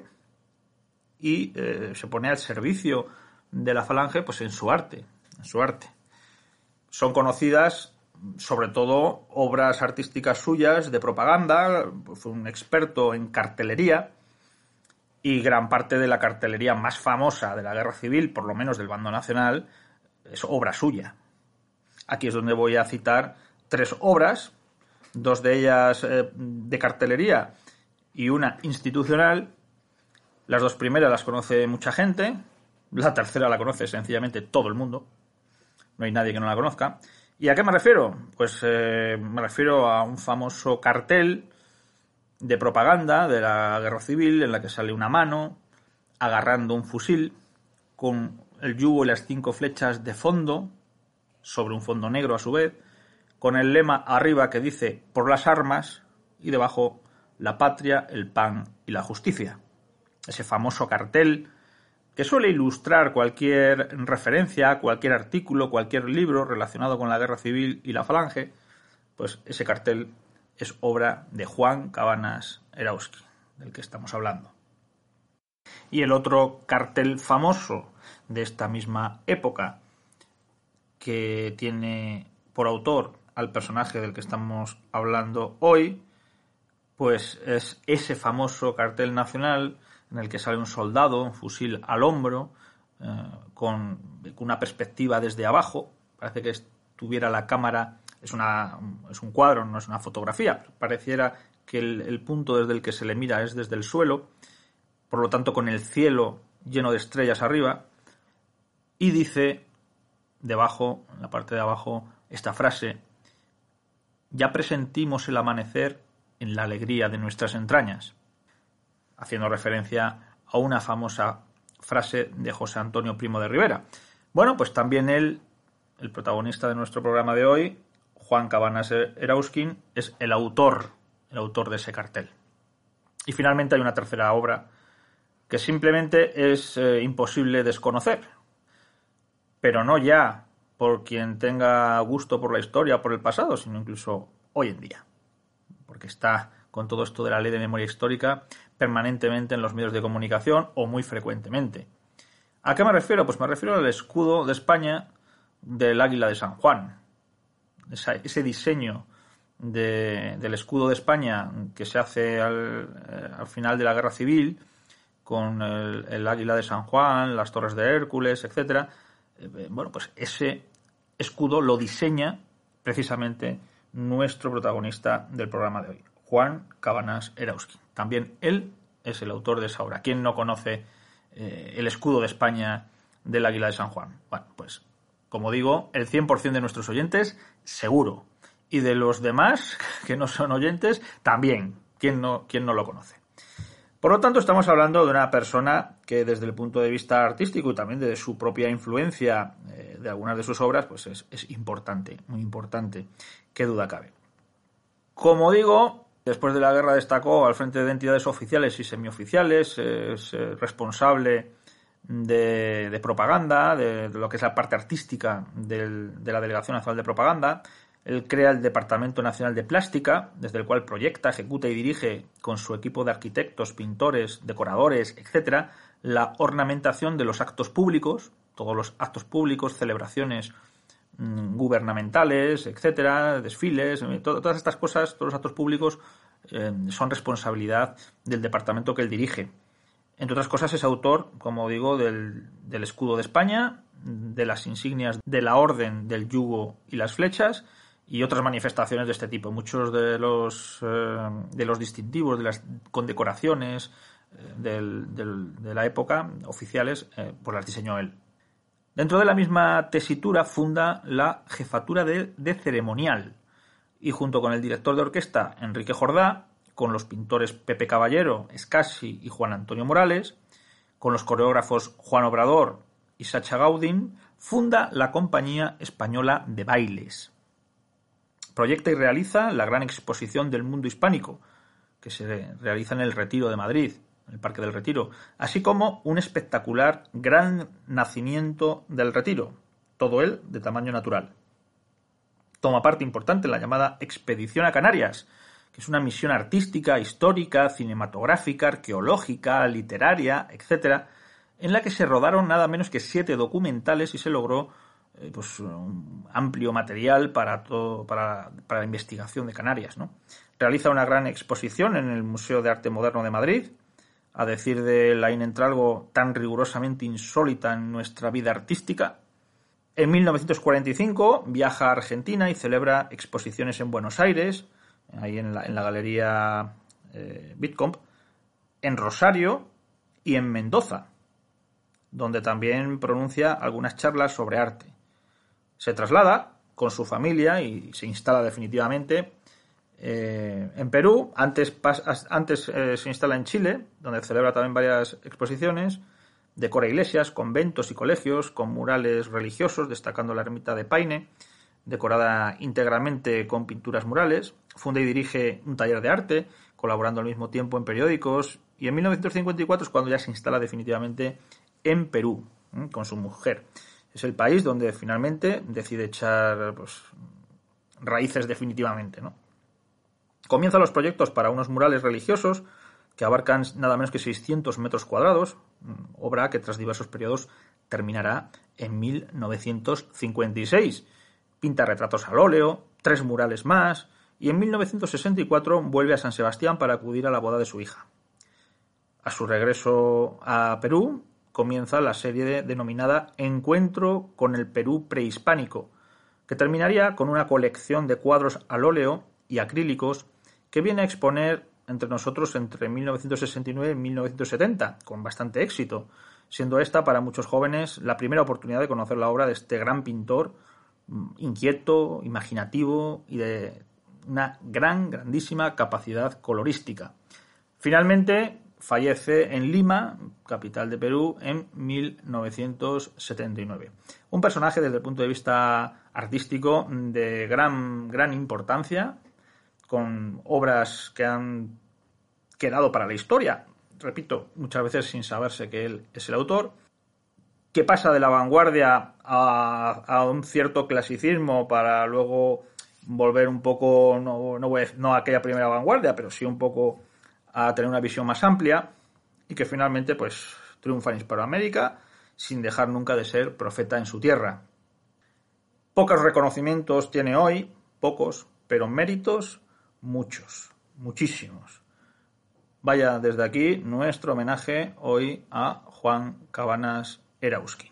y eh, se pone al servicio de la Falange, pues en su arte, en su arte. Son conocidas sobre todo obras artísticas suyas de propaganda, fue un experto en cartelería y gran parte de la cartelería más famosa de la Guerra Civil, por lo menos del bando nacional, es obra suya. Aquí es donde voy a citar tres obras, dos de ellas eh, de cartelería y una institucional. Las dos primeras las conoce mucha gente, la tercera la conoce sencillamente todo el mundo, no hay nadie que no la conozca. ¿Y a qué me refiero? Pues eh, me refiero a un famoso cartel de propaganda de la Guerra Civil en la que sale una mano agarrando un fusil con el yugo y las cinco flechas de fondo, sobre un fondo negro a su vez, con el lema arriba que dice por las armas y debajo la patria, el pan y la justicia. Ese famoso cartel que suele ilustrar cualquier referencia, cualquier artículo, cualquier libro relacionado con la Guerra Civil y la Falange, pues ese cartel es obra de Juan Cabanas Erauzkin, del que estamos hablando. Y el otro cartel famoso de esta misma época, que tiene por autor al personaje del que estamos hablando hoy, pues es ese famoso cartel nacional en el que sale un soldado, un fusil al hombro, eh, con, con una perspectiva desde abajo. Parece que estuviera la cámara, es, una, es un cuadro, no es una fotografía. Pareciera que el, el punto desde el que se le mira es desde el suelo, por lo tanto con el cielo lleno de estrellas arriba, y dice debajo, en la parte de abajo, esta frase: ya presentimos el amanecer en la alegría de nuestras entrañas, haciendo referencia a una famosa frase de José Antonio Primo de Rivera. Bueno, pues también él, el protagonista de nuestro programa de hoy, Juan Cabanas Erauzkin, es el autor, el autor de ese cartel. Y finalmente hay una tercera obra que simplemente es eh, imposible desconocer, pero no ya por quien tenga gusto por la historia o por el pasado, sino incluso hoy en día, porque está con todo esto de la ley de memoria histórica permanentemente en los medios de comunicación o muy frecuentemente. ¿A qué me refiero? Pues me refiero al escudo de España del Águila de San Juan. Esa, ese diseño de, del escudo de España que se hace al, eh, al final de la Guerra Civil, con el, el Águila de San Juan, las Torres de Hércules, etcétera. Eh, bueno, pues ese escudo lo diseña precisamente nuestro protagonista del programa de hoy, Juan Cabanas Erauzkin. También él es el autor de esa obra. ¿Quién no conoce eh, el escudo de España del Águila de San Juan? Bueno, pues como digo, el cien por ciento de nuestros oyentes seguro, y de los demás que no son oyentes también. ¿Quién no, quién no lo conoce? Por lo tanto, estamos hablando de una persona que desde el punto de vista artístico y también de su propia influencia eh, de algunas de sus obras, pues es, es importante, muy importante, qué duda cabe. Como digo, después de la guerra destacó al frente de entidades oficiales y semioficiales, es eh, responsable de, de propaganda, de, de lo que es la parte artística del, de la Delegación Nacional de Propaganda. Él crea el Departamento Nacional de Plástica, desde el cual proyecta, ejecuta y dirige con su equipo de arquitectos, pintores, decoradores, etcétera, la ornamentación de los actos públicos, todos los actos públicos, celebraciones mmm, gubernamentales, etcétera, desfiles, to- todas estas cosas, todos los actos públicos eh, son responsabilidad del departamento que él dirige. Entre otras cosas, es autor, como digo, del, del escudo de España, de las insignias de la Orden del Yugo y las Flechas, y otras manifestaciones de este tipo. Muchos de los eh, de los distintivos, de las condecoraciones eh, del, del, de la época oficiales, eh, pues las diseñó él. Dentro de la misma tesitura funda la jefatura de, de ceremonial y junto con el director de orquesta Enrique Jordá, con los pintores Pepe Caballero, Scassi y Juan Antonio Morales, con los coreógrafos Juan Obrador y Sacha Gaudin, funda la Compañía Española de Bailes. Proyecta y realiza la gran exposición del mundo hispánico, que se realiza en el Retiro de Madrid, en el Parque del Retiro, así como un espectacular Gran Nacimiento del Retiro, todo él de tamaño natural. Toma parte importante en la llamada Expedición a Canarias, que es una misión artística, histórica, cinematográfica, arqueológica, literaria, etcétera, en la que se rodaron nada menos que siete documentales y se logró eh, pues, un amplio material para, todo, para, para la investigación de Canarias, ¿no? Realiza una gran exposición en el Museo de Arte Moderno de Madrid, a decir de Laín Entralgo, tan rigurosamente insólita en nuestra vida artística. En mil novecientos cuarenta y cinco viaja a Argentina y celebra exposiciones en Buenos Aires, ahí en la, en la Galería eh, Bitcomp, en Rosario y en Mendoza, donde también pronuncia algunas charlas sobre arte. Se traslada con su familia y se instala definitivamente eh, en Perú. Antes, antes eh, se instala en Chile, donde celebra también varias exposiciones. Decora iglesias, conventos y colegios con murales religiosos, destacando la ermita de Paine, decorada íntegramente con pinturas murales. Funda y dirige un taller de arte, colaborando al mismo tiempo en periódicos. Y en mil novecientos cincuenta y cuatro es cuando ya se instala definitivamente en Perú, ¿eh? con su mujer. Es el país donde finalmente decide echar pues, raíces definitivamente, ¿no? Comienza los proyectos para unos murales religiosos que abarcan nada menos que seiscientos metros cuadrados, obra que tras diversos periodos terminará en mil novecientos cincuenta y seis. Pinta retratos al óleo, tres murales más, y en mil novecientos sesenta y cuatro vuelve a San Sebastián para acudir a la boda de su hija. A su regreso a Perú comienza la serie de, denominada Encuentro con el Perú prehispánico, que terminaría con una colección de cuadros al óleo y acrílicos que viene a exponer entre nosotros entre mil novecientos sesenta y nueve y mil novecientos setenta, con bastante éxito, siendo esta para muchos jóvenes la primera oportunidad de conocer la obra de este gran pintor inquieto, imaginativo y de una gran, grandísima capacidad colorística. Finalmente fallece en Lima, capital de Perú, en mil novecientos setenta y nueve. Un personaje desde el punto de vista artístico de gran, gran importancia, con obras que han quedado para la historia, repito, muchas veces sin saberse que él es el autor, que pasa de la vanguardia a, a un cierto clasicismo para luego volver un poco, no, no, voy a, no a aquella primera vanguardia, pero sí un poco a tener una visión más amplia, y que finalmente pues triunfa en Hispanoamérica sin dejar nunca de ser profeta en su tierra. Pocos reconocimientos tiene hoy, pocos, pero méritos muchos, muchísimos. Vaya desde aquí nuestro homenaje hoy a Juan Cabanas Erauzkin.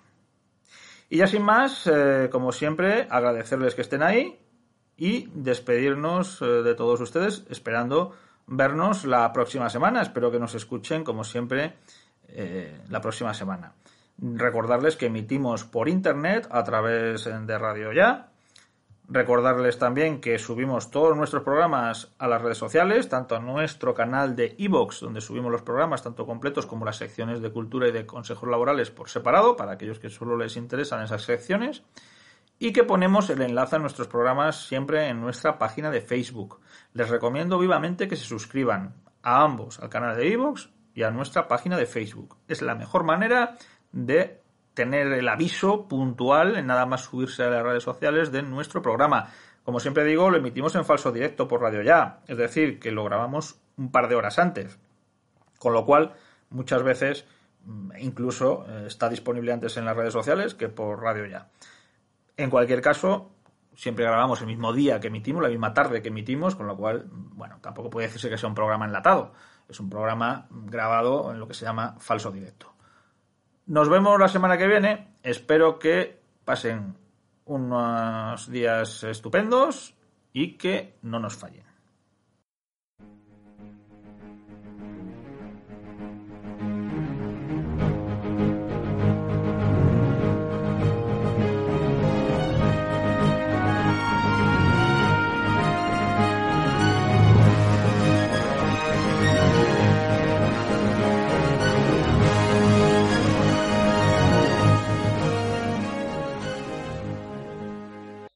Y ya sin más, eh, como siempre, agradecerles que estén ahí y despedirnos eh, de todos ustedes, esperando vernos la próxima semana. Espero que nos escuchen, como siempre, eh, la próxima semana. Recordarles que emitimos por internet a través de Radio Ya. Recordarles también que subimos todos nuestros programas a las redes sociales, tanto a nuestro canal de iVoox, donde subimos los programas tanto completos como las secciones de cultura y de consejos laborales por separado, para aquellos que solo les interesan esas secciones, y que ponemos el enlace a nuestros programas siempre en nuestra página de Facebook. Les recomiendo vivamente que se suscriban a ambos, al canal de iVoox y a nuestra página de Facebook. Es la mejor manera de tener el aviso puntual en nada más subirse a las redes sociales de nuestro programa. Como siempre digo, lo emitimos en falso directo por Radio Ya, es decir, que lo grabamos un par de horas antes, con lo cual muchas veces incluso está disponible antes en las redes sociales que por Radio Ya. En cualquier caso, siempre grabamos el mismo día que emitimos, la misma tarde que emitimos, con lo cual, bueno, tampoco puede decirse que sea un programa enlatado. Es un programa grabado en lo que se llama falso directo. Nos vemos la semana que viene. Espero que pasen unos días estupendos y que no nos fallen.